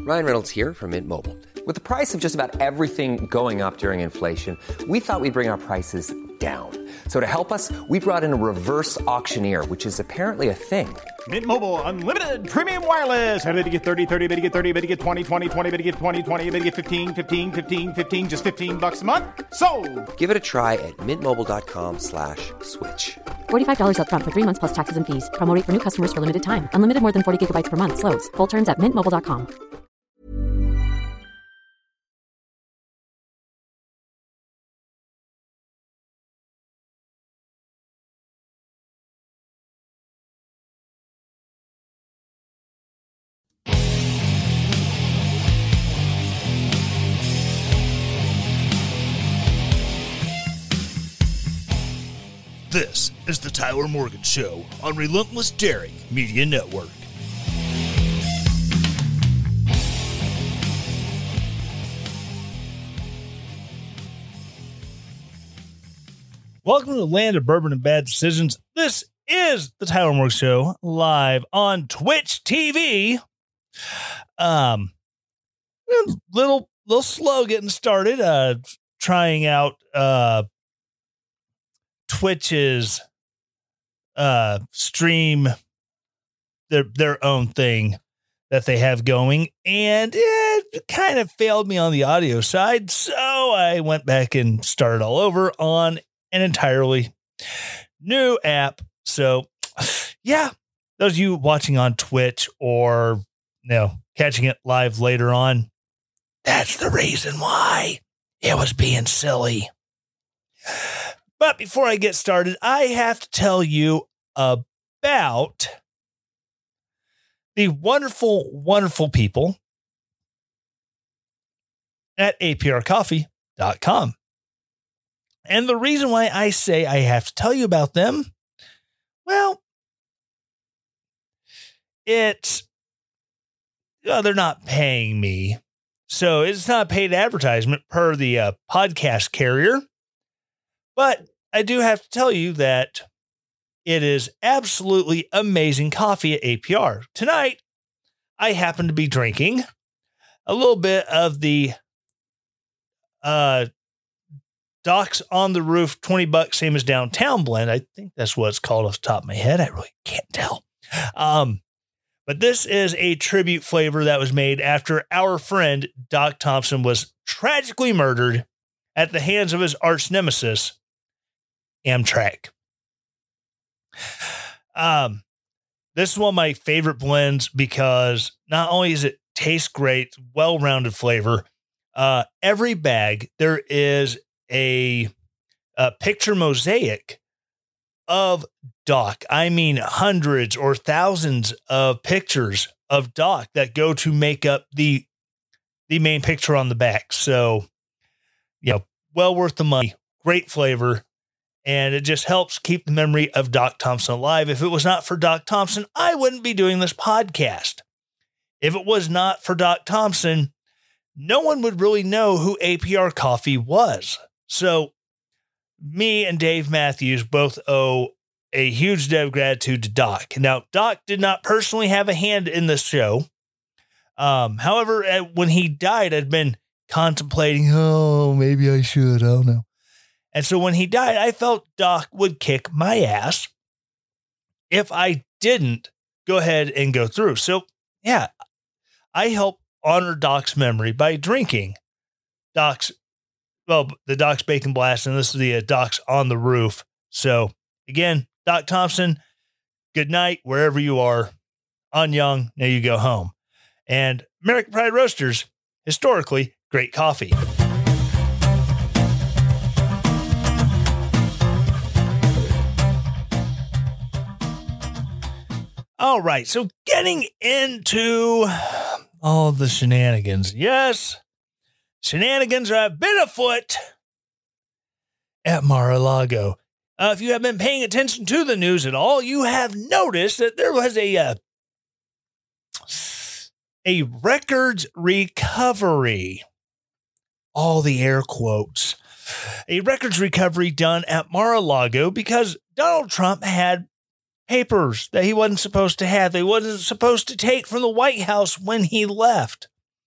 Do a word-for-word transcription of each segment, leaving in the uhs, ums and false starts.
Ryan Reynolds here from Mint Mobile. With the price of just about everything going up during inflation, we thought we'd bring our prices down. So to help us, we brought in a reverse auctioneer, which is apparently a thing. Mint Mobile Unlimited Premium Wireless. How to get thirty, thirty, how to get thirty, how to get twenty, twenty, twenty, how to get twenty, twenty, how to get fifteen, fifteen, fifteen, fifteen, just fifteen bucks a month? Sold! Give it a try at mintmobile.com slash switch. forty-five dollars up front for three months plus taxes and fees. Promo rate for new customers for limited time. Unlimited more than forty gigabytes per month. Slows full terms at mint mobile dot com. This is the Tyler Morgan Show on Relentless Daring Media Network. Welcome to the land of bourbon and bad decisions. This is the Tyler Morgan Show live on Twitch T V. Um, little little slow getting started. Uh, trying out uh. Twitch's uh, stream, their their own thing that they have going, and it kind of failed me on the audio side, so I went back and started all over on an entirely new app. So, yeah, those of you watching on Twitch or you know catching it live later on, that's the reason why it was being silly. But before I get started, I have to tell you about the wonderful, wonderful people at A P R coffee dot com. And the reason why I say I have to tell you about them, well, it's, well, they're not paying me. So it's not a paid advertisement per the uh, podcast carrier. But I do have to tell you that it is absolutely amazing coffee at A P R. Tonight, I happen to be drinking a little bit of the uh, Docks on the Roof twenty bucks, same as downtown blend. I think that's what it's called off the top of my head. I really can't tell. Um, but this is a tribute flavor that was made after our friend Doc Thompson was tragically murdered at the hands of his arch nemesis, Amtrak. Um, this is one of my favorite blends because not only does it taste great, well-rounded flavor, uh, every bag, there is a, a picture mosaic of Doc. I mean, hundreds or thousands of pictures of Doc that go to make up the, the main picture on the back. So, you know, well worth the money, great flavor. And it just helps keep the memory of Doc Thompson alive. If it was not for Doc Thompson, I wouldn't be doing this podcast. If it was not for Doc Thompson, no one would really know who A P R Coffee was. So me and Dave Matthews both owe a huge debt of gratitude to Doc. Now, Doc did not personally have a hand in this show. Um, however, when he died, I'd been contemplating, oh, maybe I should. I don't know. And so when he died, I felt Doc would kick my ass if I didn't go ahead and go through. So, yeah, I help honor Doc's memory by drinking Doc's, well, the Doc's Bacon Blast, and this is the uh, Doc's on the Roof. So, again, Doc Thompson, good night, wherever you are. On Young, now you go home. And American Pride Roasters, historically, great coffee. All right, so getting into all the shenanigans. Yes, shenanigans have been afoot at Mar-a-Lago. Uh, if you have been paying attention to the news at all, you have noticed that there was a uh, a records recovery. All the air quotes. A records recovery done at Mar-a-Lago because Donald Trump had papers that he wasn't supposed to have. They wasn't supposed to take from the White House when he left.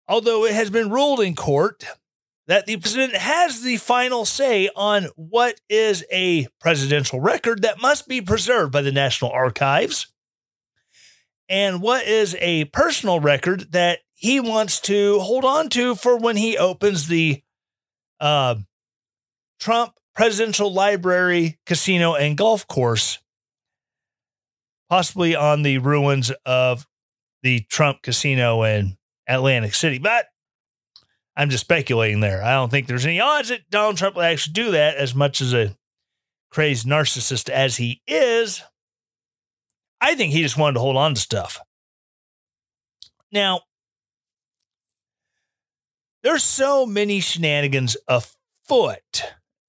Although it has been ruled in court that the president has the final say on what is a presidential record that must be preserved by the National Archives and what is a personal record that he wants to hold on to for when he opens the uh, Trump Presidential Library, Casino, and Golf Course, possibly on the ruins of the Trump Casino in Atlantic City. But I'm just speculating there. I don't think there's any odds that Donald Trump will actually do that, as much as a crazed narcissist as he is. I think he just wanted to hold on to stuff. Now, there's so many shenanigans afoot.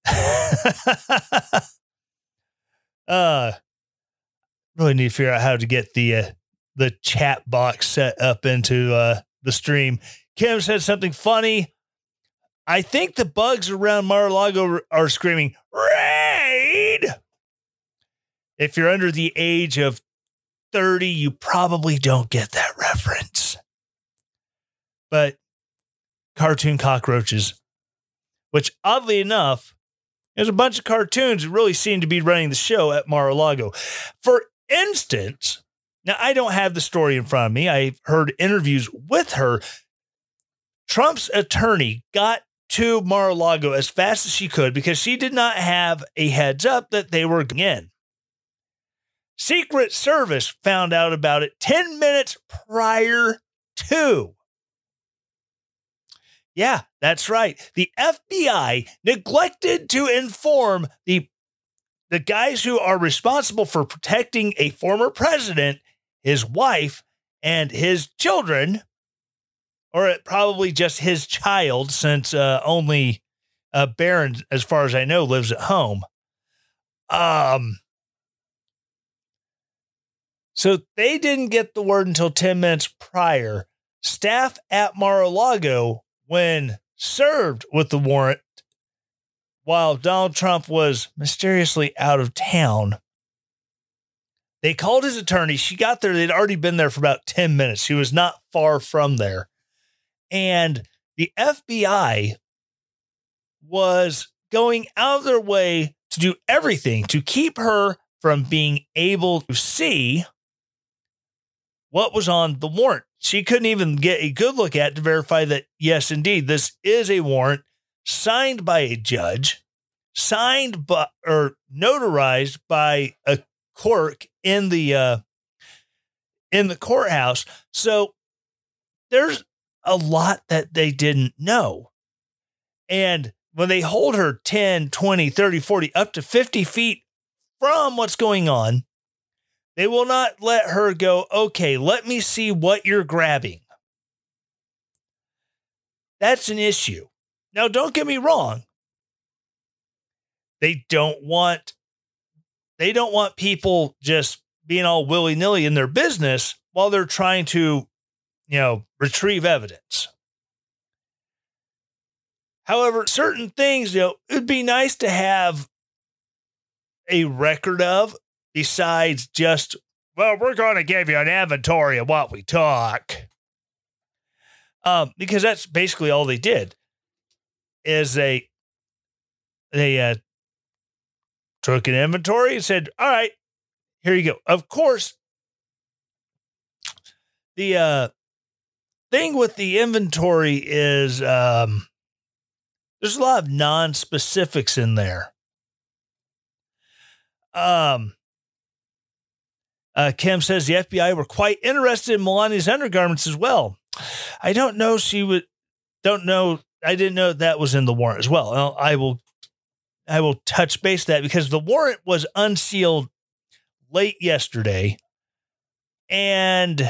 uh, really need to figure out how to get the uh, the chat box set up into uh, the stream. Kim said something funny. I think the bugs around Mar-a-Lago are screaming, raid! If you're under the age of thirty, you probably don't get that reference. But cartoon cockroaches, which oddly enough, there's a bunch of cartoons that really seem to be running the show at Mar-a-Lago. For instance, now I don't have the story in front of me. I've heard interviews with her. Trump's attorney got to Mar-a-Lago as fast as she could because she did not have a heads up that they were in. Secret Service found out about it ten minutes prior to. Yeah, that's right. The F B I neglected to inform the, the guys who are responsible for protecting a former president, his wife, and his children, or probably just his child, since uh, only uh, Barron, as far as I know, lives at home. Um, so they didn't get the word until ten minutes prior. Staff at Mar-a-Lago, when served with the warrant, while Donald Trump was mysteriously out of town, they called his attorney. She got there. They'd already been there for about ten minutes. She was not far from there. And the F B I was going out of their way to do everything to keep her from being able to see what was on the warrant. She couldn't even get a good look at to verify that, yes, indeed, this is a warrant signed by a judge, signed by, or notarized by a clerk in the, uh, in the courthouse. So there's a lot that they didn't know. And when they hold her ten, twenty, thirty, forty, up to fifty feet from what's going on, they will not let her go, okay, let me see what you're grabbing. That's an issue. Now, don't get me wrong. They don't want, they don't want people just being all willy-nilly in their business while they're trying to, you know, retrieve evidence. However, certain things, you know, it'd be nice to have a record of, besides just, well, we're going to give you an inventory of what we took. Um, because that's basically all they did, is they, they uh, took an inventory and said, all right, here you go. Of course, the uh, thing with the inventory is um, there's a lot of non-specifics in there. Um, uh, Kim says the F B I were quite interested in Melania's undergarments as well. I don't know. She would, don't know. I didn't know that was in the warrant as well. I'll, I will, I will touch base that because the warrant was unsealed late yesterday. And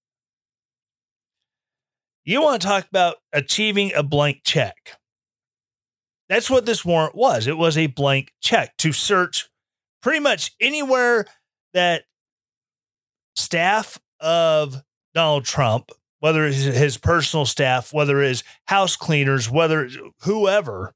you want to talk about achieving a blank check. That's what this warrant was. It was a blank check to search pretty much anywhere that staff of Donald Trump, whether it's his personal staff, whether it's house cleaners, whether it's whoever.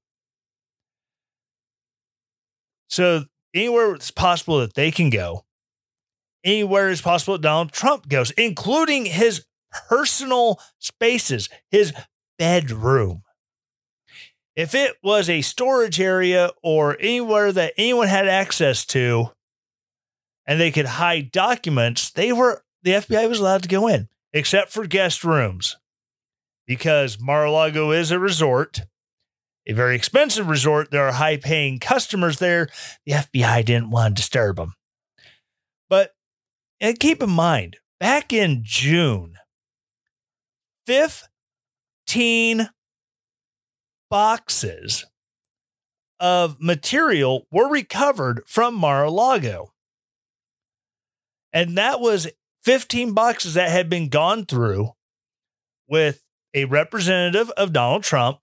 So anywhere it's possible that they can go, anywhere it's possible that Donald Trump goes, including his personal spaces, his bedroom. If it was a storage area or anywhere that anyone had access to and they could hide documents, they were the F B I was allowed to go in, except for guest rooms. Because Mar-a-Lago is a resort, a very expensive resort. There are high-paying customers there. The F B I didn't want to disturb them. But and keep in mind, back in June, fifteen boxes of material were recovered from Mar-a-Lago. And that was fifteen boxes that had been gone through with a representative of Donald Trump,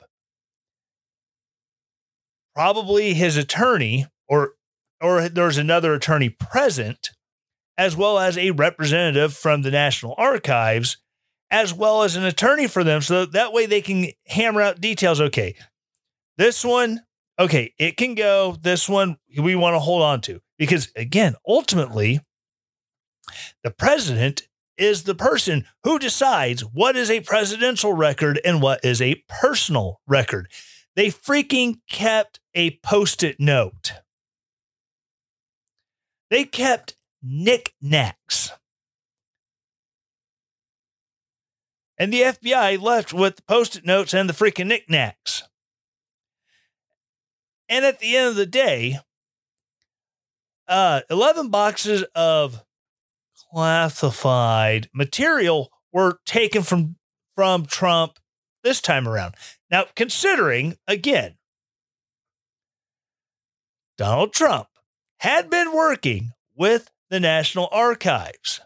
probably his attorney, or, or there's another attorney present, as well as a representative from the National Archives, as well as an attorney for them. So that way they can hammer out details. Okay, this one, okay, it can go. This one we want to hold on to. Because again, ultimately, the president is the person who decides what is a presidential record and what is a personal record. They freaking kept a Post-it note. They kept knickknacks. And the F B I left with the Post-it notes and the freaking knickknacks. And at the end of the day, uh, eleven boxes of classified material were taken from, from Trump this time around. Now, considering, again, Donald Trump had been working with the National Archives,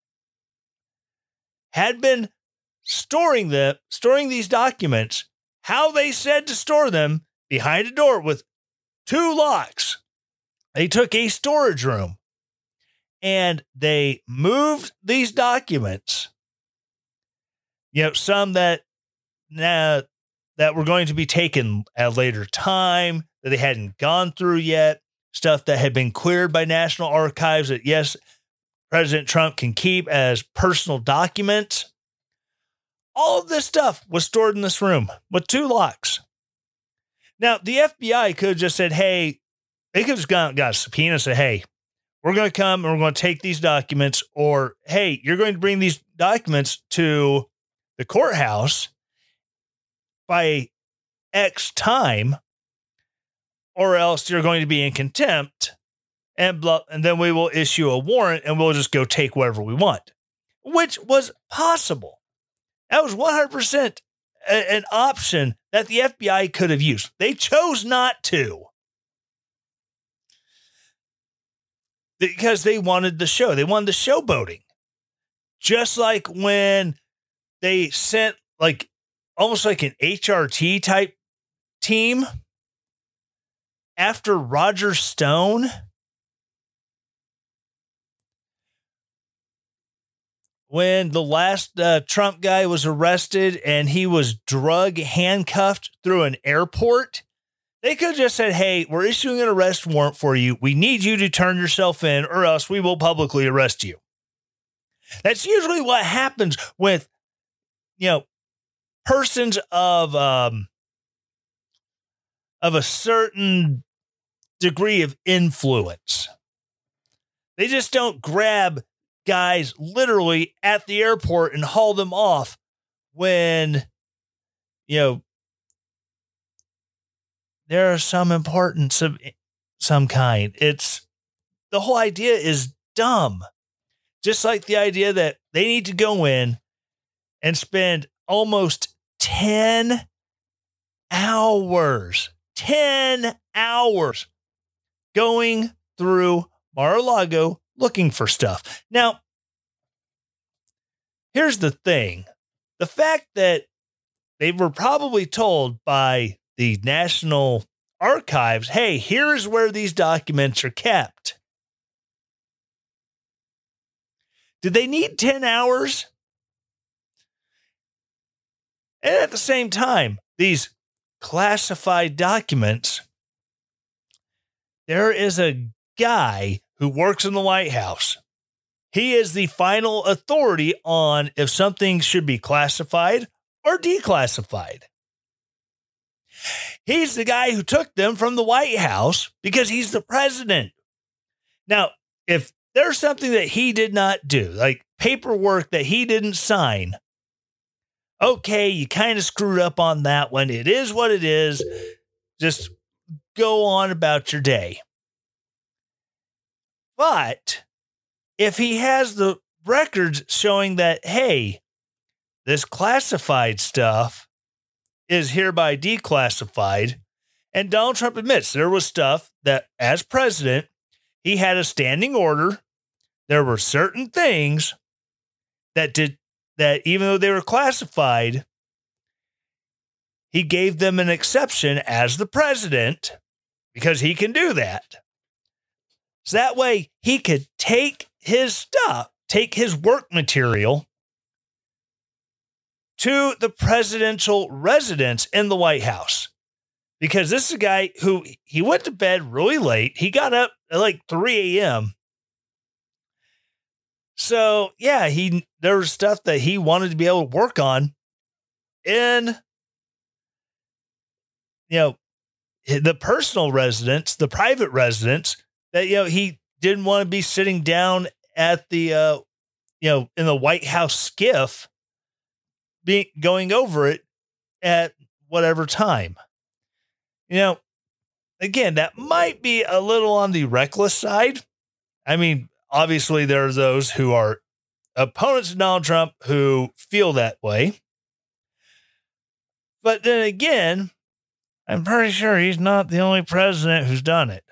had been storing them, storing these documents, how they said to store them behind a door with two locks. They took a storage room and they moved these documents, you know, some that uh, that were going to be taken at a later time that they hadn't gone through yet, stuff that had been cleared by National Archives that, yes, President Trump can keep as personal documents. All of this stuff was stored in this room with two locks. Now, the F B I could have just said, hey, they could have just got, got a subpoena and said, hey, we're going to come and we're going to take these documents, or, hey, you're going to bring these documents to the courthouse by X time, or else you're going to be in contempt, and blah, and then we will issue a warrant and we'll just go take whatever we want, which was possible. That was one hundred percent a, an option that the F B I could have used. They chose not to because they wanted the show. They wanted the showboating. Just like when they sent like almost like an H R T type team after Roger Stone. When the last uh, Trump guy was arrested and he was drug handcuffed through an airport, they could have just said, hey, we're issuing an arrest warrant for you. We need you to turn yourself in or else we will publicly arrest you. That's usually what happens with, you know, persons of, um, of a certain degree of influence. They just don't grab guys literally at the airport and haul them off when, you know, there are some importance of some kind. It's the whole idea is dumb. Just like the idea that they need to go in and spend almost ten hours, ten hours going through Mar-a-Lago looking for stuff. Now, here's the thing. The fact that they were probably told by the National Archives, hey, here's where these documents are kept. Did they need ten hours? And at the same time, these classified documents, there is a guy who works in the White House. He is the final authority on if something should be classified or declassified. He's the guy who took them from the White House because he's the president. Now, if there's something that he did not do, like paperwork that he didn't sign, okay, you kind of screwed up on that one. It is what it is. Just go on about your day. But if he has the records showing that, hey, this classified stuff is hereby declassified, and Donald Trump admits there was stuff that, as president, he had a standing order. There were certain things that did that, even though they were classified, he gave them an exception as the president because he can do that. So that way he could take his stuff, take his work material to the presidential residence in the White House. Because this is a guy who, he went to bed really late. He got up at like three a.m. So yeah, he, there was stuff that he wanted to be able to work on in, you know, the personal residence, the private residence, that, you know, he didn't want to be sitting down at the, uh, you know, in the White House skiff, being going over it at whatever time. You know, again, that might be a little on the reckless side. I mean, obviously there are those who are opponents of Donald Trump who feel that way. But then again, I'm pretty sure he's not the only president who's done it.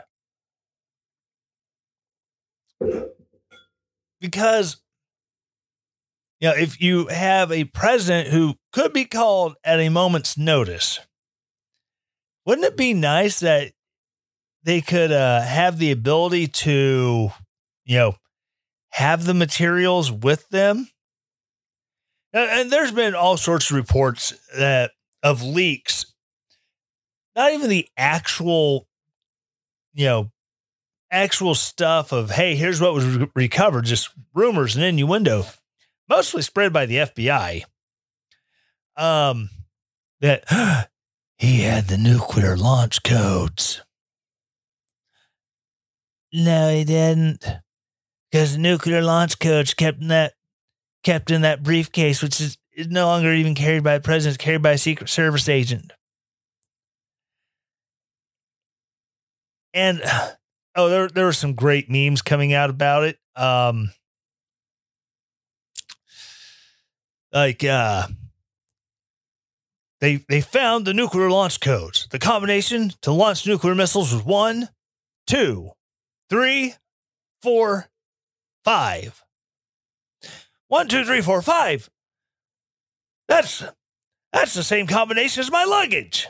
Because, you know, if you have a president who could be called at a moment's notice, wouldn't it be nice that they could uh, have the ability to, you know, have the materials with them? And, and there's been all sorts of reports that of leaks, not even the actual, you know, actual stuff of, hey, here's what was re- recovered, just rumors and innuendo, mostly spread by the F B I. Um, that he had the nuclear launch codes. No, he didn't, because the nuclear launch codes kept in that kept in that briefcase, which is, is no longer even carried by the president, it's carried by a Secret Service agent. And oh, there there were some great memes coming out about it. Um, like uh, they they found the nuclear launch codes. The combination to launch nuclear missiles was one, two, three, four, five. One, two, three, four, five. That's that's the same combination as my luggage.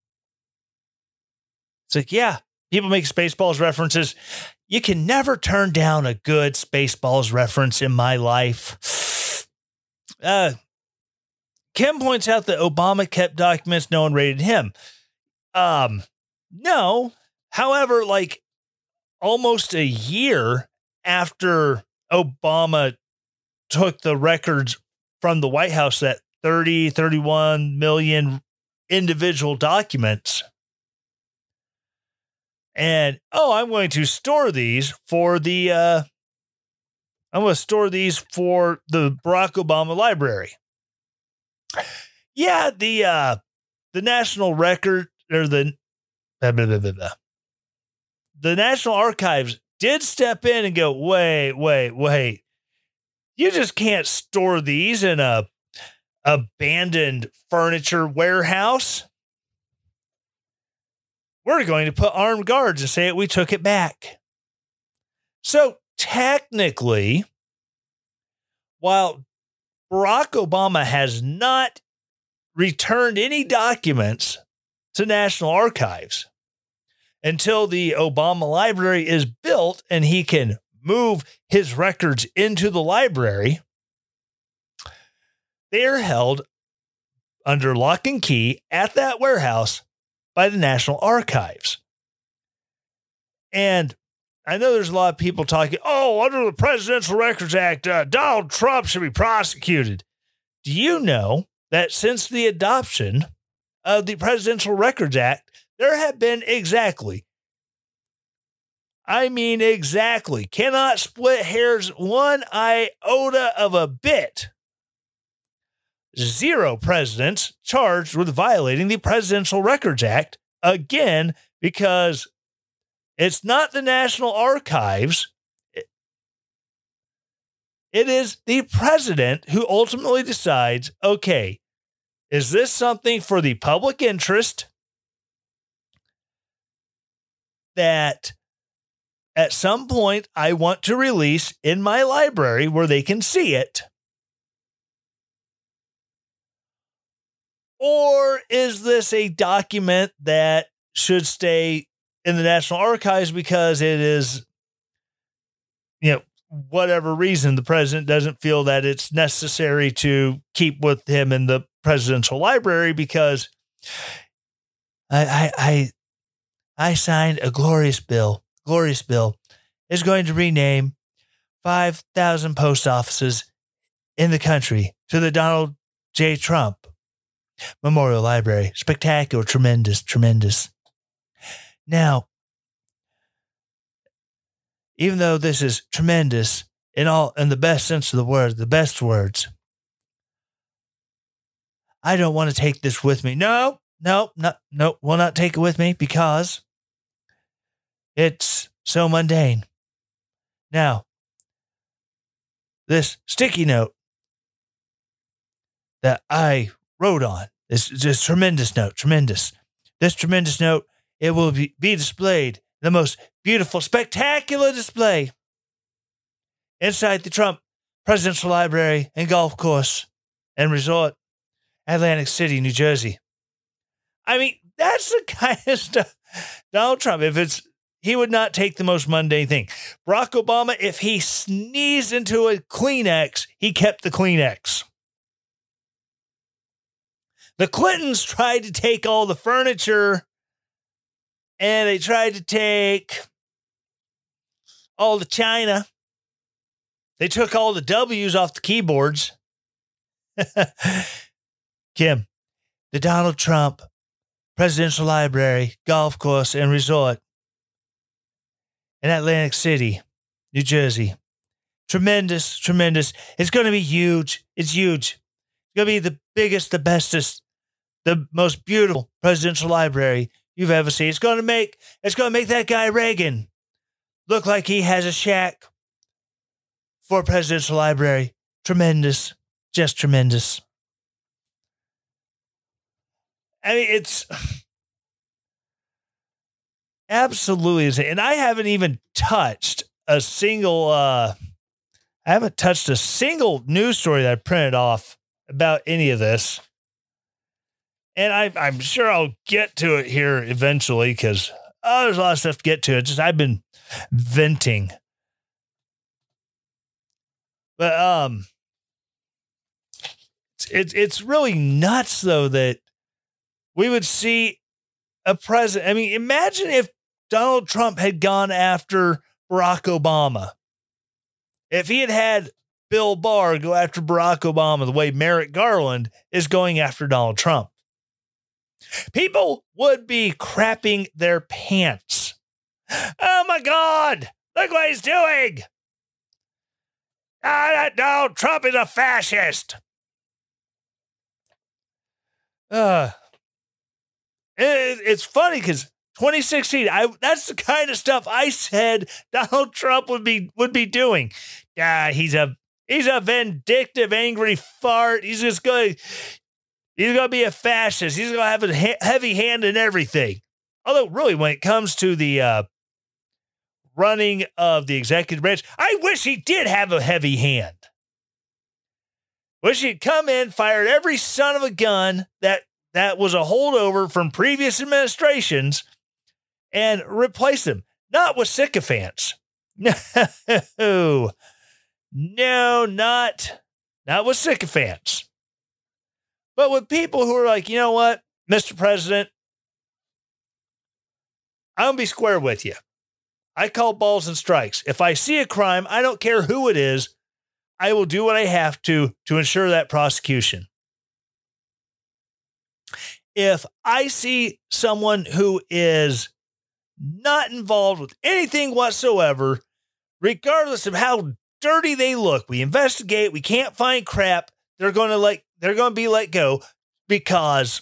It's like, yeah. People make Spaceballs references. You can never turn down a good Spaceballs reference in my life. Uh, Kim points out that Obama kept documents no one rated him. Um, no. However, like almost a year after Obama took the records from the White House, that thirty, thirty-one million individual documents, and, oh, I'm going to store these for the, uh, I'm going to store these for the Barack Obama Library. Yeah, the, uh, the National Record, or the, blah, blah, blah, blah, blah. The National Archives did step in and go, wait, wait, wait. You just can't store these in a abandoned furniture warehouse. We're going to put armed guards and say that we took it back. So technically, while Barack Obama has not returned any documents to National Archives until the Obama Library is built and he can move his records into the library, they are held under lock and key at that warehouse by the National Archives. And I know there's a lot of people talking, oh, under the Presidential Records Act, uh, Donald Trump should be prosecuted. Do you know that since the adoption of the Presidential Records Act, there have been exactly, I mean exactly, cannot split hairs one iota of a bit, zero presidents charged with violating the Presidential Records Act, again, because it's not the National Archives. It is the president who ultimately decides, okay, is this something for the public interest that at some point I want to release in my library where they can see it? Or is this a document that should stay in the National Archives because it is, you know, whatever reason the president doesn't feel that it's necessary to keep with him in the presidential library because I I I, I signed a glorious bill. Glorious bill is going to rename five thousand post offices in the country to the Donald J. Trump Memorial Library. Spectacular, tremendous, tremendous. Now, even though this is tremendous in all, in the best sense of the word, the best words, I don't want to take this with me. No, no, no, no, will not take it with me because it's so mundane. Now, this sticky note that I wrote on, this, this tremendous note, tremendous, this tremendous note, it will be, be displayed, the most beautiful, spectacular display inside the Trump Presidential Library and Golf Course and Resort, Atlantic City, New Jersey. I mean, that's the kind of stuff Donald Trump, if it's, he would not take the most mundane thing. Barack Obama, if he sneezed into a Kleenex, he kept the Kleenex. The Clintons tried to take all the furniture and they tried to take all the china. They took all the W's off the keyboards. Kim, the Donald Trump Presidential Library, Golf Course, and Resort in Atlantic City, New Jersey. Tremendous, tremendous. It's going to be huge. It's huge. It's going to be the biggest, the bestest, the most beautiful presidential library you've ever seen. It's going to make, it's going to make that guy Reagan look like he has a shack for a presidential library. Tremendous. Just tremendous. I mean, it's absolutely insane. And I haven't even touched a single, uh, I haven't touched a single news story that I printed off about any of this. And I, I'm sure I'll get to it here eventually because oh, there's a lot of stuff to get to. It's just I've been venting. But um, it's, it's, it's really nuts, though, that we would see a president. I mean, imagine if Donald Trump had gone after Barack Obama. If he had had Bill Barr go after Barack Obama the way Merrick Garland is going after Donald Trump, people would be crapping their pants. Oh, my God. Look what he's doing. Ah, that Donald Trump is a fascist. Uh, it, it's funny because twenty sixteen, I that's the kind of stuff I said Donald Trump would be would be doing. Yeah, he's a he's a vindictive, angry fart. He's just going. He's going to be a fascist. He's going to have a he- heavy hand in everything. Although, really, when it comes to the uh, running of the executive branch, I wish he did have a heavy hand. Wish he'd come in, fired every son of a gun that, that was a holdover from previous administrations and replace them. Not with sycophants. No. No, not, not with sycophants. But with people who are like, you know what, Mister President, I'm going to be square with you. I call balls and strikes. If I see a crime, I don't care who it is, I will do what I have to to ensure that prosecution. If I see someone who is not involved with anything whatsoever, regardless of how dirty they look, we investigate, we can't find crap, they're going to like they're going to be let go because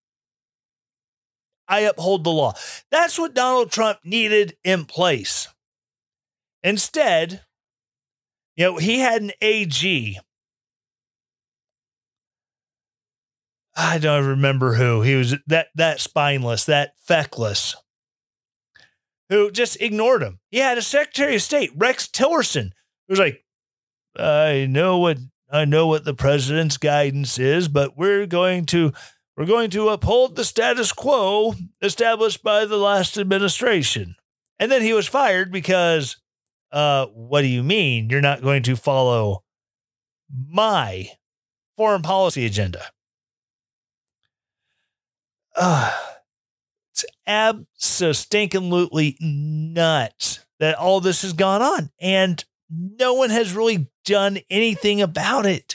I uphold the law. That's what Donald Trump needed in place. Instead, you know, he had an A G. I don't remember who. He was that that spineless, that feckless, who just ignored him. He had a Secretary of State, Rex Tillerson, who was like, I know what I know what the president's guidance is, but we're going to we're going to uphold the status quo established by the last administration. And then he was fired because, uh, what do you mean you're not going to follow my foreign policy agenda? Uh, it's abso-stinking-lutely nuts that all this has gone on, and no one has really done anything about it.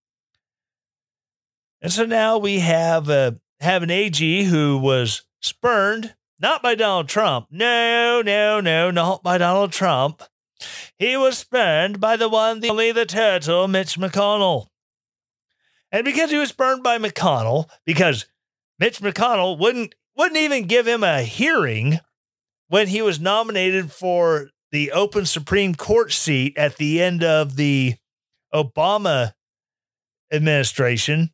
And so now we have a, have an A G who was spurned, not by Donald Trump. No, no, no, not by Donald Trump. He was spurned by the one, the only, the turtle, Mitch McConnell. And because he was spurned by McConnell, because Mitch McConnell wouldn't wouldn't even give him a hearing when he was nominated for the open Supreme Court seat at the end of the Obama administration.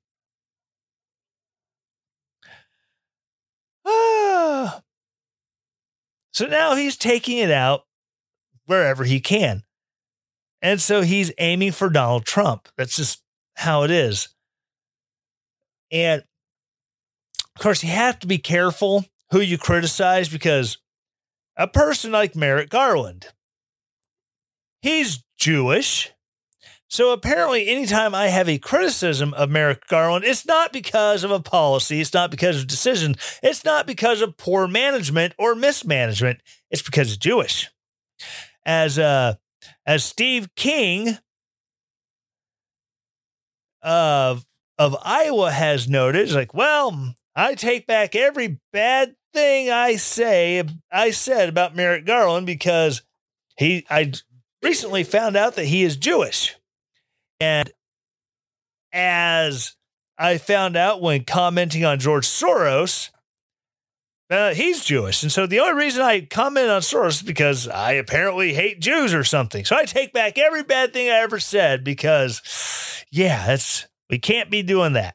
Ah. So now he's taking it out wherever he can. And so he's aiming for Donald Trump. That's just how it is. And of course, you have to be careful who you criticize, because a person like Merrick Garland, he's Jewish. So apparently anytime I have a criticism of Merrick Garland, it's not because of a policy. It's not because of decision. It's not because of poor management or mismanagement. It's because he's Jewish. As, uh, as Steve King of, of Iowa has noted, it's like, well, I take back every bad thing I say, I said about Merrick Garland, because he, I recently found out that he is Jewish. And as I found out when commenting on George Soros, uh, he's Jewish. And so the only reason I comment on Soros is because I apparently hate Jews or something. So I take back every bad thing I ever said, because, yeah, that's, we can't be doing that.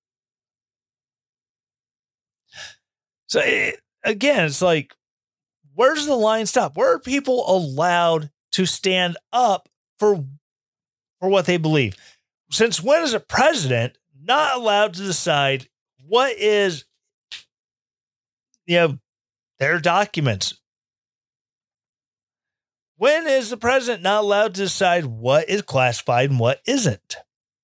So it, again, it's like, where's the line stop? Where are people allowed to stand up for, for what they believe? Since when is a president not allowed to decide what is, you know, their documents? When is the president not allowed to decide what is classified and what isn't?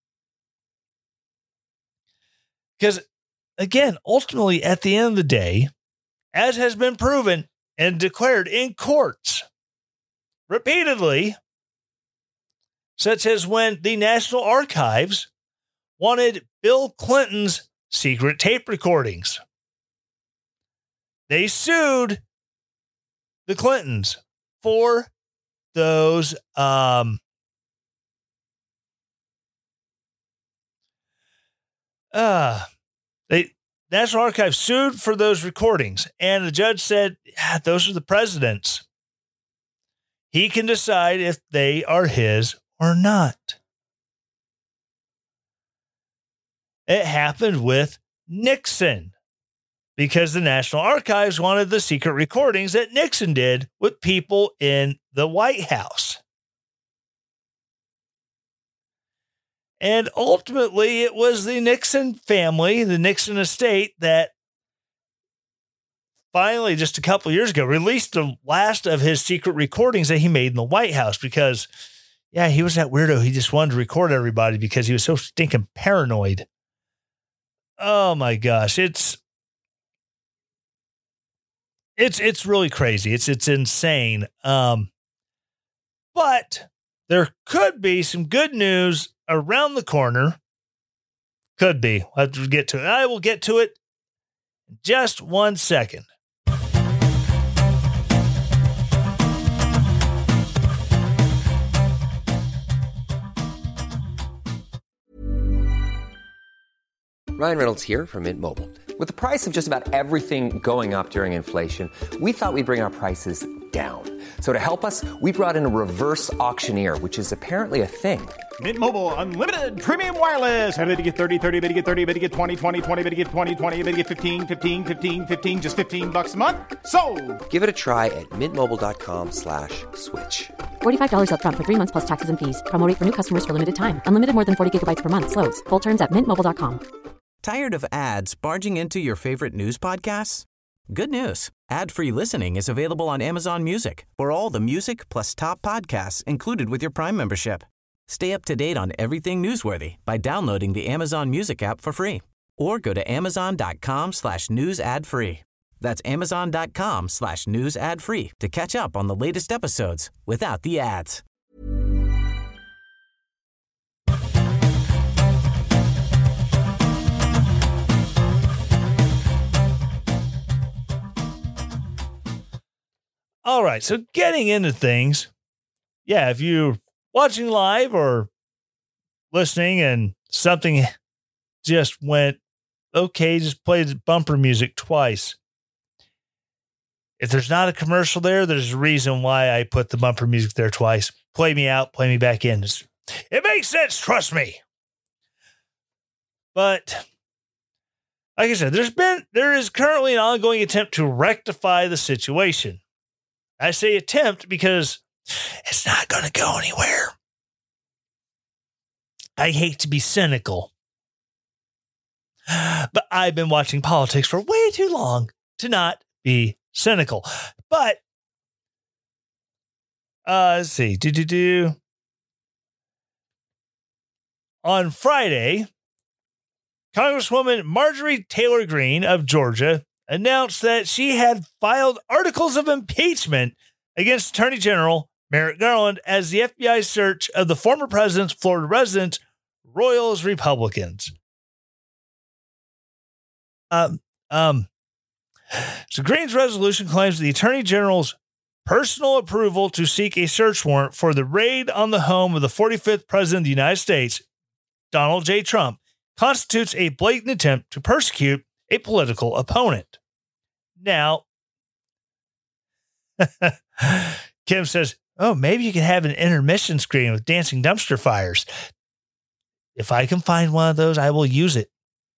Because again, ultimately, at the end of the day, as has been proven and declared in courts repeatedly, such as when the National Archives wanted Bill Clinton's secret tape recordings. They sued the Clintons for those um, uh They National Archives sued for those recordings, and the judge said, ah, those are the president's. He can decide if they are his or not. It happened with Nixon, because the National Archives wanted the secret recordings that Nixon did with people in the White House. And ultimately, it was the Nixon family, the Nixon estate, that finally, just a couple of years ago, released the last of his secret recordings that he made in the White House, because, yeah, he was that weirdo. He just wanted to record everybody because he was so stinking paranoid. Oh, my gosh. It's, It's it's really crazy. It's it's insane. Um, but there could be some good news around the corner. Could be. I'll have to get to it. I will get to it in just one second. Ryan Reynolds here from Mint Mobile. With the price of just about everything going up during inflation, we thought we'd bring our prices down. So to help us, we brought in a reverse auctioneer, which is apparently a thing. Mint Mobile Unlimited Premium Wireless. How to get thirty, thirty, how to get thirty, how to get twenty, twenty, twenty, how to get twenty, twenty, how to get fifteen, fifteen, fifteen, fifteen, just fifteen bucks a month? Sold! Give it a try at mintmobile.com slash switch. forty-five dollars up front for three months plus taxes and fees. Promo rate for new customers for limited time. Unlimited more than forty gigabytes per month. Slows full terms at mint mobile dot com. Tired of ads barging into your favorite news podcasts? Good news. Ad-free listening is available on Amazon Music for all the music plus top podcasts included with your Prime membership. Stay up to date on everything newsworthy by downloading the Amazon Music app for free or go to amazon.com slash news ad free. That's amazon.com slash news ad free to catch up on the latest episodes without the ads. All right, so getting into things, yeah, if you're watching live or listening and something just went, okay, just play the bumper music twice. If there's not a commercial there, there's a reason why I put the bumper music there twice. Play me out, play me back in. It makes sense, trust me. But like I said, there's been, there is currently an ongoing attempt to rectify the situation. I say attempt because it's not going to go anywhere. I hate to be cynical, but I've been watching politics for way too long to not be cynical. But, uh, let's see. Do, do, do. On Friday, Congresswoman Marjorie Taylor Greene of Georgia announced that she had filed articles of impeachment against Attorney General Merrick Garland as the F B I search of the former president's Florida residence, Royals Republicans. Um, um, so Greene's resolution claims the Attorney General's personal approval to seek a search warrant for the raid on the home of the forty-fifth President of the United States, Donald J. Trump, constitutes a blatant attempt to persecute a political opponent. Now, Kim says, oh, maybe you can have an intermission screen with dancing dumpster fires. If I can find one of those, I will use it.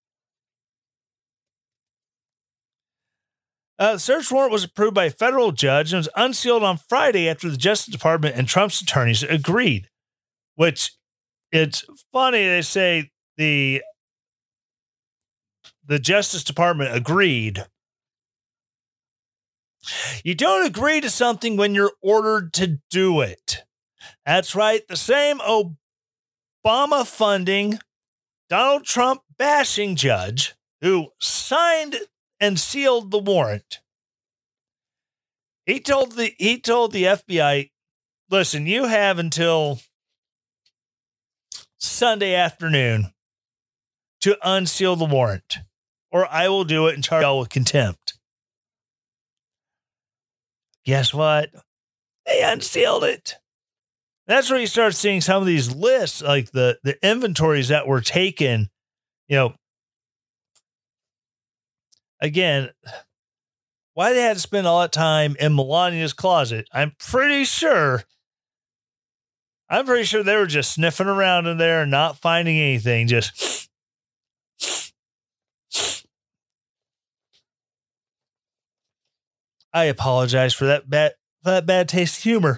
Uh, the search warrant was approved by a federal judge and was unsealed on Friday after the Justice Department and Trump's attorneys agreed, which it's funny. They say the The Justice Department agreed. You don't agree to something when you're ordered to do it. That's right. The same Obama funding, Donald Trump bashing judge who signed and sealed the warrant. He told the he told the F B I, listen, you have until Sunday afternoon to unseal the warrant, or I will do it and charge y'all with contempt. Guess what? They unsealed it. That's where you start seeing some of these lists, like the, the inventories that were taken. You know, again, why they had to spend all that time in Melania's closet, I'm pretty sure. I'm pretty sure they were just sniffing around in there and not finding anything. Just I apologize for that bad, for that bad taste of humor.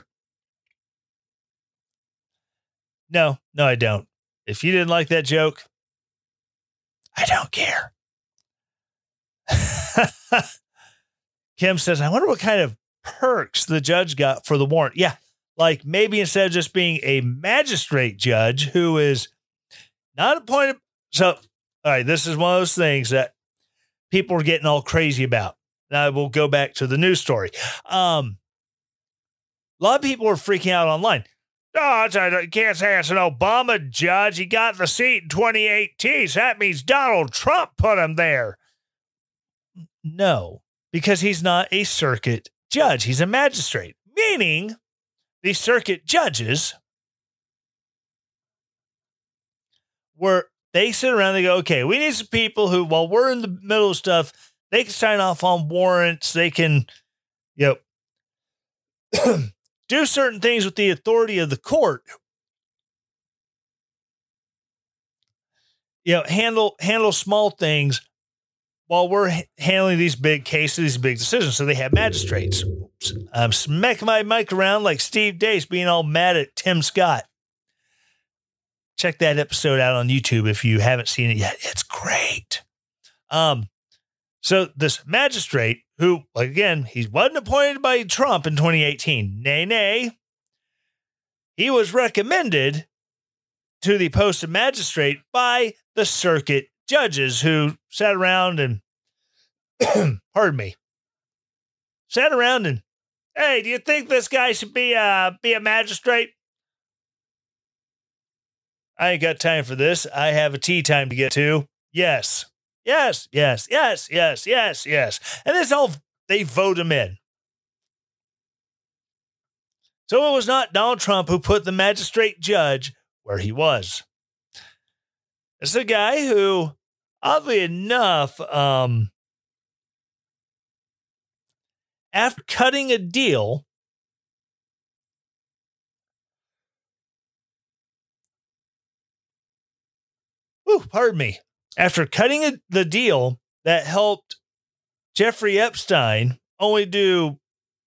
No, no, I don't. If you didn't like that joke, I don't care. Kim says, I wonder what kind of perks the judge got for the warrant. Yeah, like maybe instead of just being a magistrate judge who is not appointed. So, all right, this is one of those things that people are getting all crazy about. Now we'll go back to the news story. Um, a lot of people are freaking out online. Oh, it's a, you can't say it's an Obama judge. He got the seat in twenty eighteen. So that means Donald Trump put him there. No, because he's not a circuit judge. He's a magistrate, meaning the circuit judges were, they sit around, they go, okay, we need some people who, while we're in the middle of stuff, they can sign off on warrants. They can, you know, do certain things with the authority of the court. You know, handle, handle small things while we're ha- handling these big cases, these big decisions. So they have magistrates. Oops. I'm smacking my mic around like Steve Dace being all mad at Tim Scott. Check that episode out on YouTube if you haven't seen it yet. It's great. Um, so this magistrate who, again, he wasn't appointed by Trump in twenty eighteen. Nay, nay. He was recommended to the post of magistrate by the circuit judges who sat around and, pardon me, sat around and, hey, do you think this guy should be a, be a magistrate? I ain't got time for this. I have a tea time to get to. Yes. Yes, yes, yes, yes, yes, yes. And this all, they vote him in. So it was not Donald Trump who put the magistrate judge where he was. It's a guy who, oddly enough, um, after cutting a deal, Ooh, pardon me. After cutting a, the deal that helped Jeffrey Epstein only do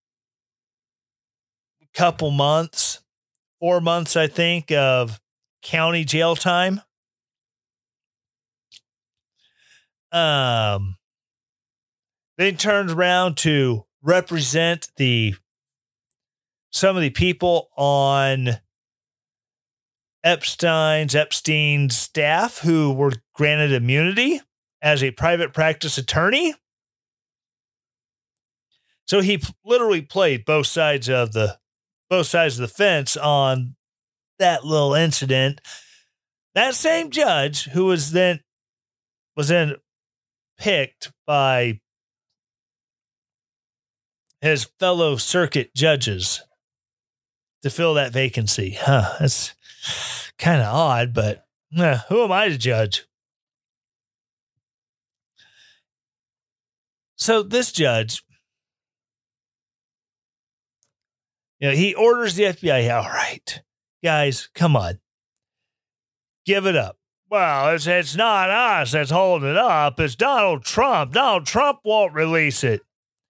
a couple months, four months, I think, of county jail time. Um, then turned around to represent the some of the people on Epstein's Epstein's staff who were granted immunity as a private practice attorney. So he p- literally played both sides of the both sides of the fence on that little incident. That same judge who was then was then picked by his fellow circuit judges to fill that vacancy. Huh, that's kind of odd, but eh, who am I to judge? So this judge, you know, he orders the F B I, all right, guys, come on, give it up. Well, it's, it's not us that's holding it up. It's Donald Trump. Donald Trump won't release it.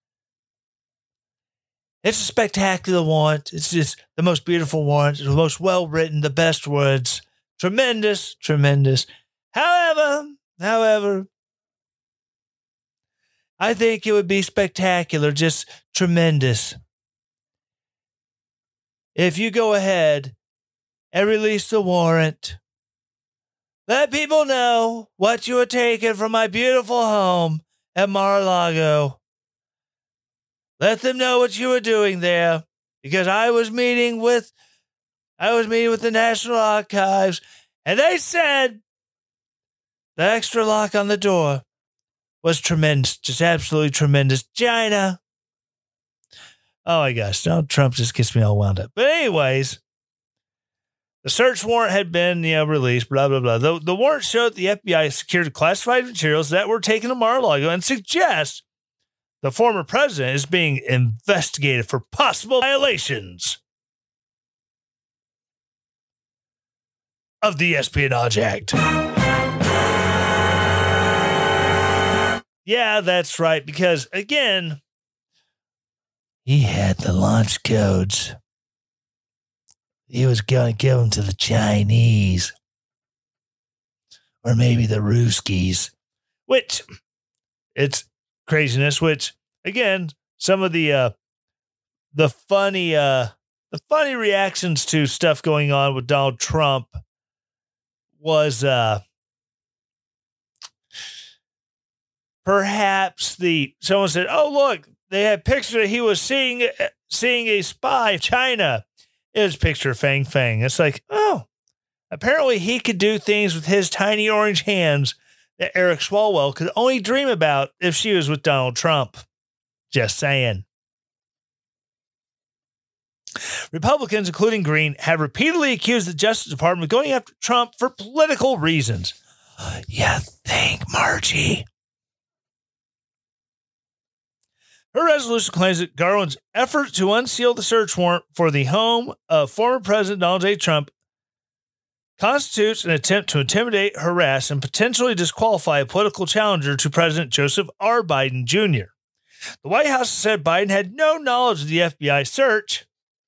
It's a spectacular warrant. It's just the most beautiful warrant, the most well-written, the best words. Tremendous, tremendous. However, however, I think it would be spectacular, just tremendous, if you go ahead and release the warrant. Let people know what you were taking from my beautiful home at Mar-a-Lago. Let them know what you were doing there, because I was meeting with, I was meeting with the National Archives, and they said the extra lock on the door was tremendous, just absolutely tremendous. China. Oh my gosh, Donald Trump just gets me all wound up. But anyways, the search warrant had been, you know, released, blah, blah, blah. The, the warrant showed the F B I secured classified materials that were taken to Mar-a-Lago and suggests the former president is being investigated for possible violations of the Espionage Act. Yeah, that's right. Because, again, he had the launch codes. He was going to give them to the Chinese. Or maybe the Ruskies. Which, it's craziness, which, again, some of the uh, the funny uh, the funny reactions to stuff going on with Donald Trump was uh, perhaps the someone said, "Oh, look, they had picture that he was seeing seeing a spy of China." It was a picture of Fang Fang. It's like, oh, apparently he could do things with his tiny orange hands that Eric Swalwell could only dream about if she was with Donald Trump. Just saying. Republicans, including Green, have repeatedly accused the Justice Department of going after Trump for political reasons. You think, Margie? Her resolution claims that Garland's effort to unseal the search warrant for the home of former President Donald J. Trump constitutes an attempt to intimidate, harass, and potentially disqualify a political challenger to President Joseph R. Biden Junior The White House said Biden had no knowledge of the F B I search.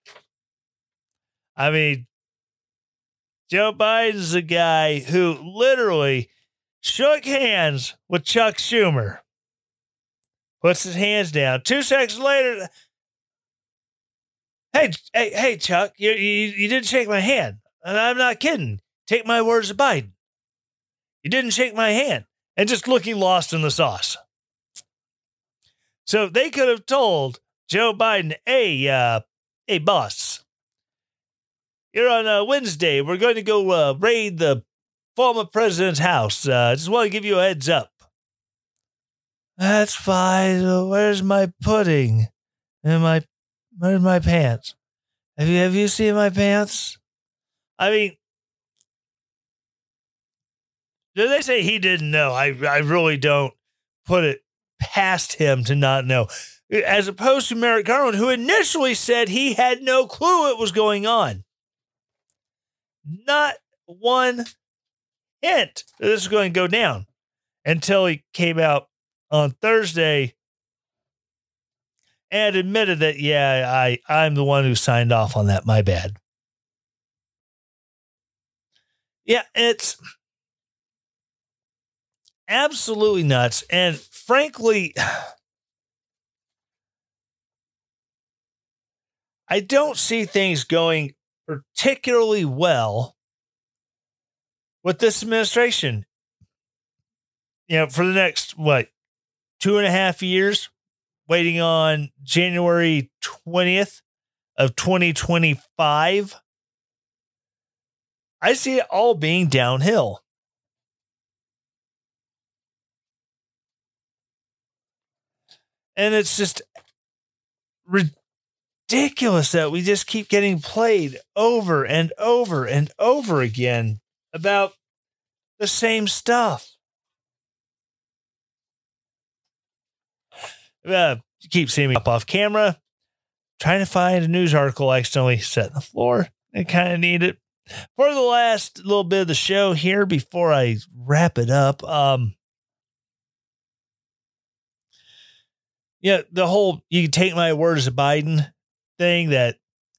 I mean, Joe Biden's the guy who literally shook hands with Chuck Schumer. Puts his hands down. Two seconds later, hey, hey, hey, Chuck, you, you, you didn't shake my hand. And I'm not kidding. Take my words to Biden. You didn't shake my hand. And just looking lost in the sauce. So they could have told Joe Biden, hey, uh, hey, boss, you're on uh, Wednesday. We're going to go uh, raid the former president's house. I uh, just want to give you a heads up. That's fine. Where's my pudding? And my, where's my pants? Have you, have you seen my pants? I mean, did they say he didn't know? I, I really don't put it past him to not know. As opposed to Merrick Garland, who initially said he had no clue what was going on. Not one hint that this is going to go down until he came out on Thursday and admitted that, yeah, I, I'm the one who signed off on that. My bad. Yeah, it's absolutely nuts. And frankly, I don't see things going particularly well with this administration. You know, for the next, what, two and a half years, waiting on January twentieth of twenty twenty-five. I see it all being downhill. And it's just ridiculous that we just keep getting played over and over and over again about the same stuff. Uh, keep seeing me up off camera, trying to find a news article I accidentally set on the floor. I kind of need it for the last little bit of the show here before I wrap it up. Um, yeah, the whole "you can take my word as a Biden" thing. That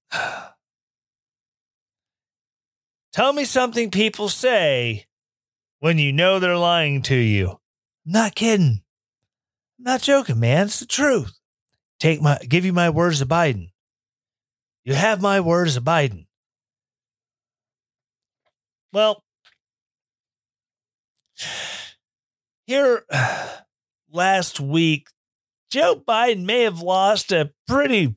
tell me something people say when you know they're lying to you. I'm not kidding. I'm not joking, man. It's the truth. Take my, give you my word as a Biden. You have my word as a Biden. Well, here last week, Joe Biden may have lost a pretty,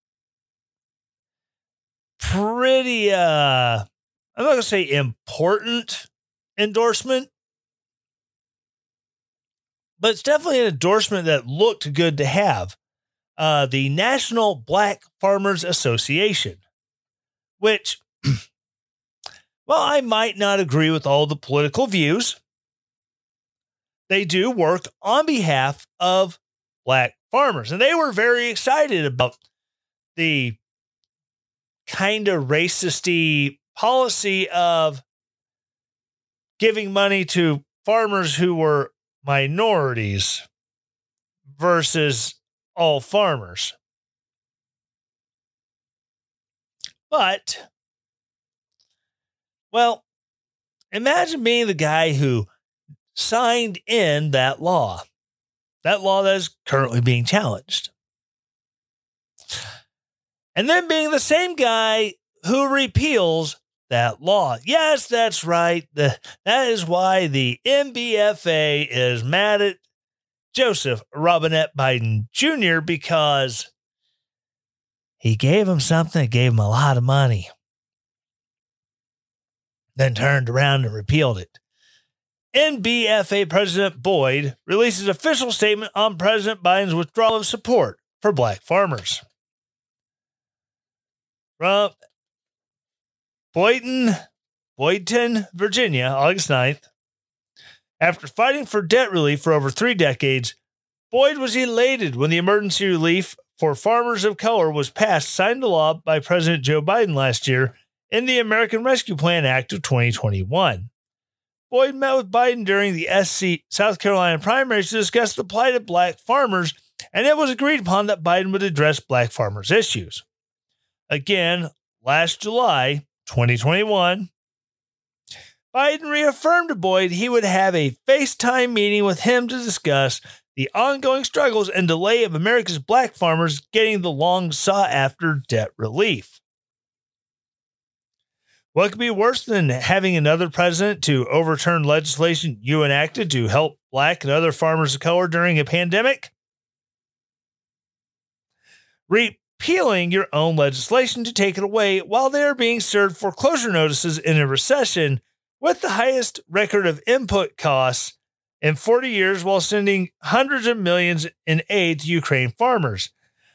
pretty, uh, I'm not going to say important endorsement, but it's definitely an endorsement that looked good to have. Uh, the National Black Farmers Association, which, well, I might not agree with all the political views. They do work on behalf of black farmers, and they were very excited about the kind of racist-y policy of giving money to farmers who were minorities versus all farmers. But, well, imagine being the guy who signed in that law, that law that is currently being challenged. And then being the same guy who repeals that law. Yes, that's right. The, that is why the N B F A is mad at Joseph Robinette Biden Junior because he gave him something that gave him a lot of money. Then turned around and repealed it. N B F A President Boyd releases official statement on President Biden's withdrawal of support for black farmers. From Boydton, Boydton, Virginia, August ninth. After fighting for debt relief for over three decades, Boyd was elated when the emergency relief for farmers of color was passed, signed into law by President Joe Biden last year in the American Rescue Plan Act of twenty twenty-one. Boyd met with Biden during the S C South Carolina primaries to discuss the plight of black farmers, and it was agreed upon that Biden would address black farmers' issues. Again, last July, twenty twenty-one, Biden reaffirmed to Boyd he would have a FaceTime meeting with him to discuss the ongoing struggles and delay of America's black farmers getting the long sought-after debt relief. What could be worse than having another president to overturn legislation you enacted to help black and other farmers of color during a pandemic? Repealing your own legislation to take it away while they are being served foreclosure notices in a recession with the highest record of input costs in forty years while sending hundreds of millions in aid to Ukraine farmers.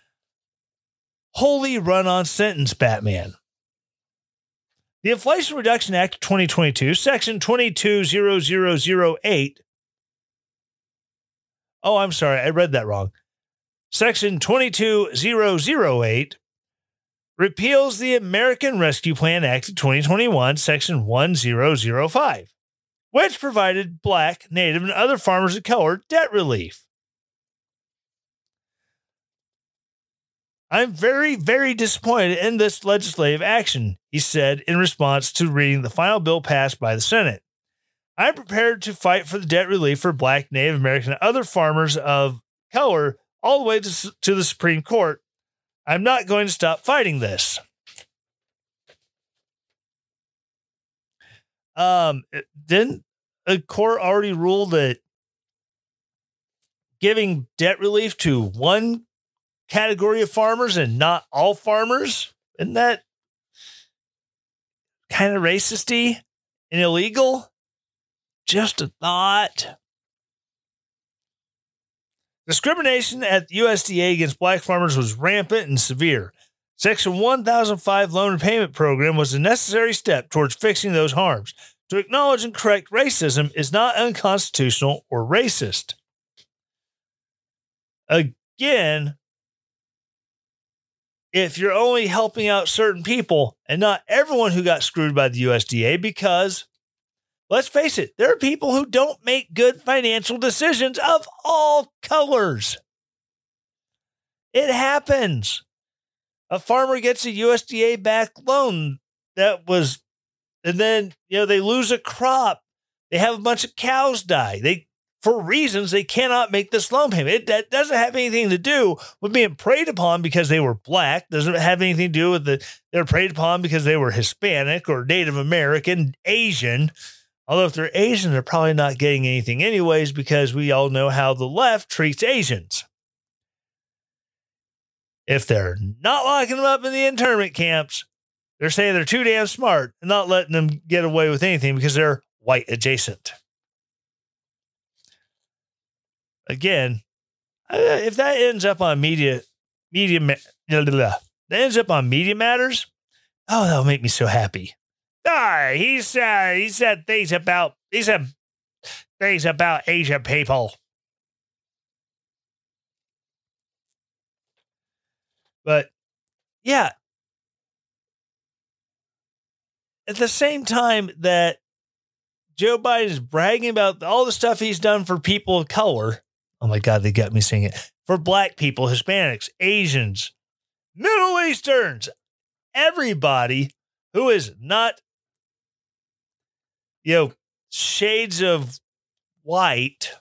Holy run-on sentence, Batman. The Inflation Reduction Act of twenty twenty-two, Section twenty-two thousand eight. Oh, I'm sorry, I read that wrong. Section twenty-two thousand eight repeals the American Rescue Plan Act of twenty twenty-one, Section ten oh five, which provided black, native, and other farmers of color debt relief. I'm very, very disappointed in this legislative action, he said in response to reading the final bill passed by the Senate. I'm prepared to fight for the debt relief for black, Native American, and other farmers of color all the way to, to the Supreme Court. I'm not going to stop fighting this. Um, didn't a court already rule that giving debt relief to one category of farmers and not all farmers? Isn't that kind of racist-y and illegal? Just a thought. Discrimination at the U S D A against black farmers was rampant and severe. Section one thousand five loan repayment program was a necessary step towards fixing those harms. To acknowledge and correct racism is not unconstitutional or racist. Again, if you're only helping out certain people and not everyone who got screwed by the U S D A, because let's face it, there are people who don't make good financial decisions of all colors. It happens. A farmer gets a U S D A-backed loan that was, and then, you know, they lose a crop. They have a bunch of cows die. They, for reasons they cannot make this loan payment. It that doesn't have anything to do with being preyed upon because they were black. Doesn't have anything to do with the they're preyed upon because they were Hispanic or Native American, Asian. Although if they're Asian, they're probably not getting anything anyways, because we all know how the left treats Asians. If they're not locking them up in the internment camps, they're saying they're too damn smart and not letting them get away with anything because they're white adjacent. Again, if that ends up on media, media, blah, blah, blah, that ends up on Media Matters, oh, that'll make me so happy. Ah, he said he said things about he said things about Asian people. But yeah, at the same time that Joe Biden is bragging about all the stuff he's done for people of color. Oh my God, they got me saying it. For black people, Hispanics, Asians, Middle Easterns, everybody who is not, you know, shades of white.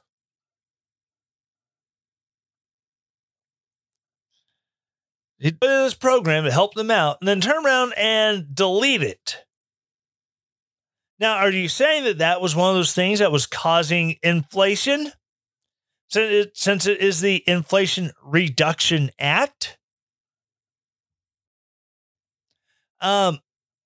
He put in this program to help them out and then turn around and delete it. Now, are you saying that that was one of those things that was causing inflation? since it, since it is the Inflation Reduction Act. Um,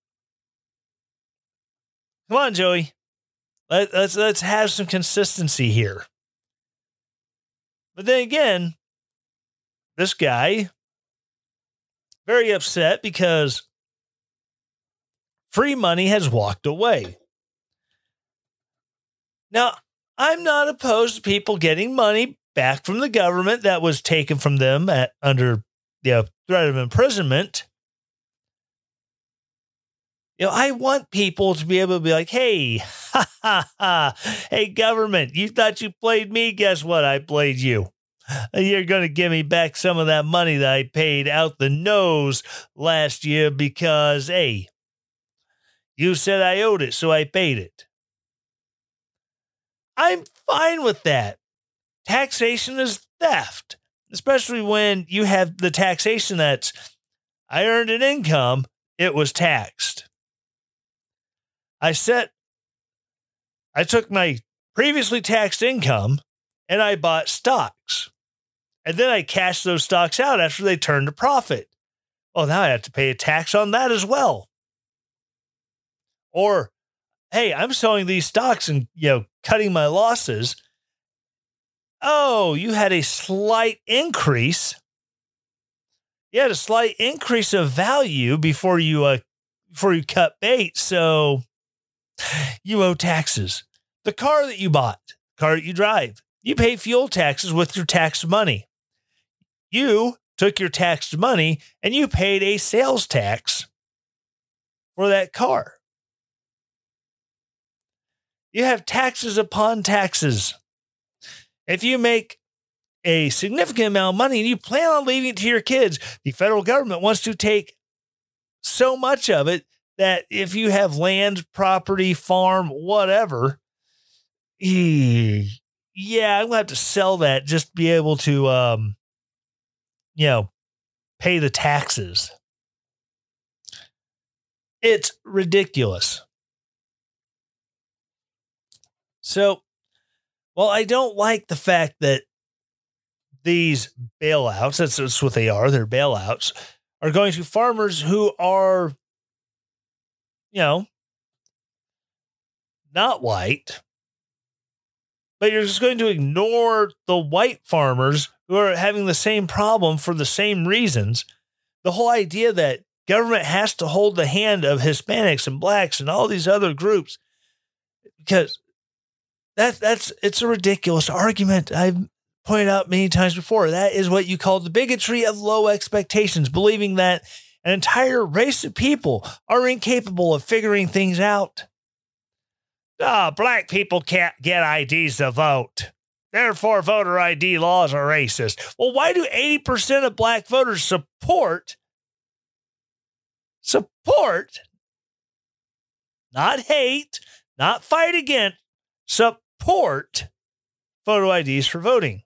come on, Joey. Let, let's let's have some consistency here. But then again, this guy very upset because free money has walked away. Now, I'm not opposed to people getting money back from the government that was taken from them at under the you know, threat of imprisonment. You know, I want people to be able to be like, hey, ha, ha, ha. Hey, government, you thought you played me? Guess what? I played you. You're going to give me back some of that money that I paid out the nose last year because, hey, you said I owed it, so I paid it. I'm fine with that. Taxation is theft, especially when you have the taxation that's, I earned an income, it was taxed. I set, I took my previously taxed income and I bought stocks. And then I cashed those stocks out after they turned a profit. Well, now I have to pay a tax on that as well. Or, hey, I'm selling these stocks and, you know, cutting my losses. Oh, you had a slight increase. You had a slight increase of value before you, uh, before you cut bait. So you owe taxes. The car that you bought, car that you drive, you pay fuel taxes with your taxed money. You took your taxed money and you paid a sales tax for that car. You have taxes upon taxes. If you make a significant amount of money and you plan on leaving it to your kids, the federal government wants to take so much of it that if you have land, property, farm, whatever, yeah, I'm going to have to sell that just to be able to, um, you know, pay the taxes. It's ridiculous. So, well, I don't like the fact that these bailouts, that's, that's what they are, they're bailouts, are going to farmers who are, you know, not white, but you're just going to ignore the white farmers who are having the same problem for the same reasons. The whole idea that government has to hold the hand of Hispanics and blacks and all these other groups, because that, that's, it's a ridiculous argument. I've pointed out many times before. That is what you call the bigotry of low expectations, believing that an entire race of people are incapable of figuring things out. Ah, oh, black people can't get I Ds to vote. Therefore, voter I D laws are racist. Well, why do eighty percent of black voters support, support, not hate, not fight against, support photo I Ds for voting?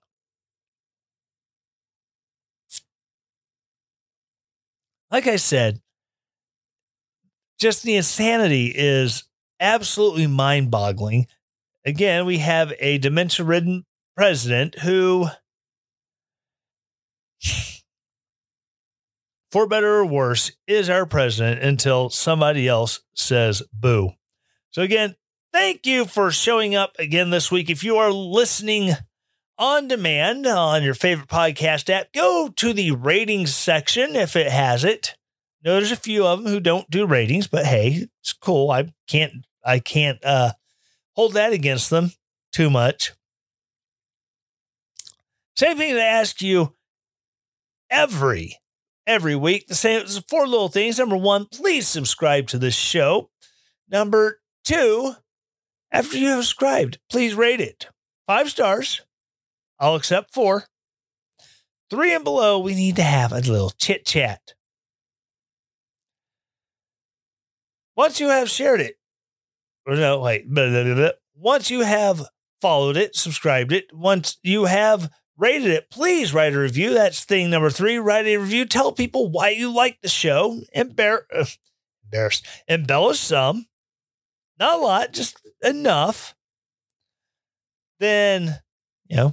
Like I said, just the insanity is absolutely mind-boggling. Again, we have a dementia-ridden president who, for better or worse, is our president until somebody else says boo. So again, thank you for showing up again this week. If you are listening on demand on your favorite podcast app, go to the ratings section if it has it. No, there's a few of them who don't do ratings, but hey, it's cool. I can't, I can't uh, hold that against them too much. Same thing to ask you every, every week. The same, four little things. Number one, please subscribe to this show. Number two, after you have subscribed, please rate it. Five stars. I'll accept four. Three and below, we need to have a little chit chat. Once you have shared it, or no, wait, blah, blah, blah, blah. Once you have followed it, subscribed it, once you have rated it, please write a review. That's thing number three. Write a review. Tell people why you like the show. Embar- uh, embarrass, embellish some. Not a lot, just enough. Then, you know,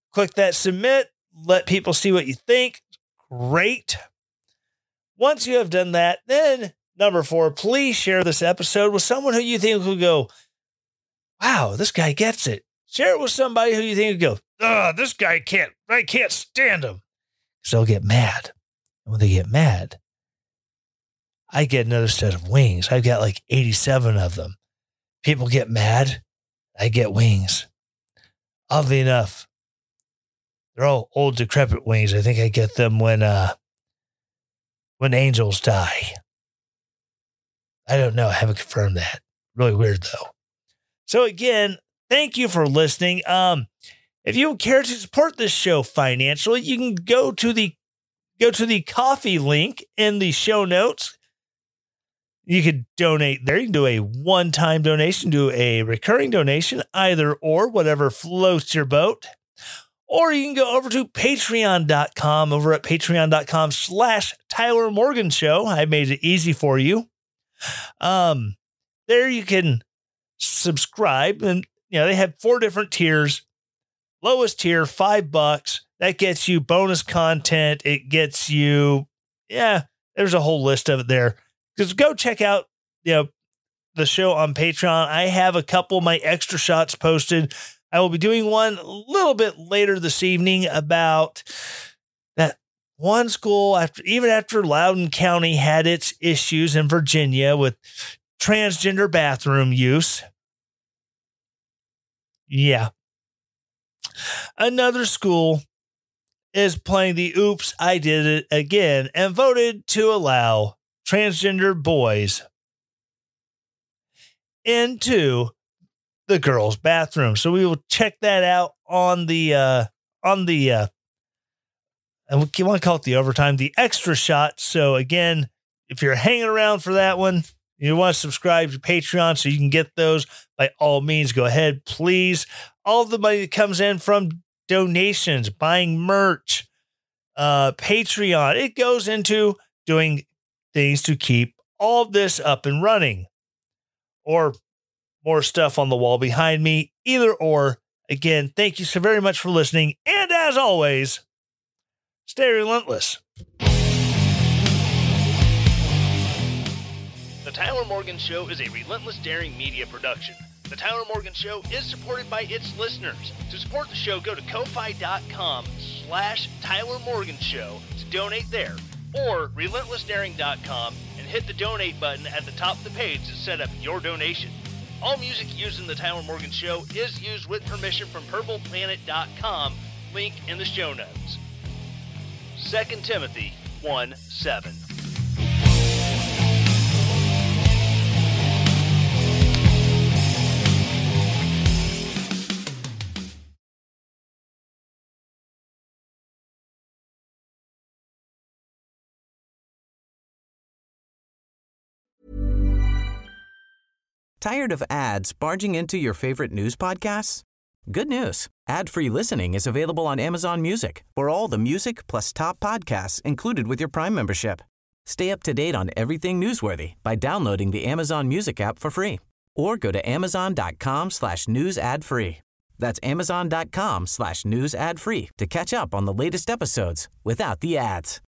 Click that submit. Let people see what you think. Great. Once you have done that, then number four, please share this episode with someone who you think will go, wow, this guy gets it. Share it with somebody who you think will go, oh, this guy can't, I can't stand him. So they'll get mad. And when they get mad, I get another set of wings. I've got like eighty-seven of them. People get mad. I get wings. Oddly enough, they're all old, decrepit wings. I think I get them when, uh, when angels die. I don't know. I haven't confirmed that. Really weird though. So again, thank you for listening. Um, if you care to support this show financially, you can go to the go to the coffee link in the show notes. You could donate there. You can do a one-time donation, do a recurring donation, either or, whatever floats your boat. Or you can go over to patreon dot com, over at patreon dot com slash Tyler Morgan Show. I made it easy for you. Um, there you can subscribe, and you know they have four different tiers. Lowest tier, five bucks. That gets you bonus content. It gets you, yeah, there's a whole list of it there. Just go check out, you know, the show on Patreon. I have a couple of my extra shots posted. I will be doing one a little bit later this evening about that one school after, even after Loudoun County had its issues in Virginia with transgender bathroom use. Yeah. Another school is playing the oops, I did it again and voted to allow transgender boys into the girls' bathroom. So we will check that out on the, uh, on the, uh, and we want to call it the overtime, the extra shot. So again, if you're hanging around for that one, you want to subscribe to Patreon so you can get those, by all means, go ahead, please. All of the money that comes in from donations, buying merch, uh, Patreon, it goes into doing things to keep all of this up and running, or more stuff on the wall behind me. Either or. Again, thank you so very much for listening. And as always, stay relentless. The Tyler Morgan Show is a Relentless Daring media production. The Tyler Morgan Show is supported by its listeners. To support the show, go to ko-fi dot com slash Tyler Morgan Show to donate there, or relentless daring dot com and hit the donate button at the top of the page to set up your donation. All music used in the Tyler Morgan Show is used with permission from purple planet dot com, link in the show notes. Second Timothy one seven. Tired of ads barging into your favorite news podcasts? Good news. Ad-free listening is available on Amazon Music for all the music plus top podcasts included with your Prime membership. Stay up to date on everything newsworthy by downloading the Amazon Music app for free, or go to amazon dot com slash news ad free. That's amazon dot com slash news ad free to catch up on the latest episodes without the ads.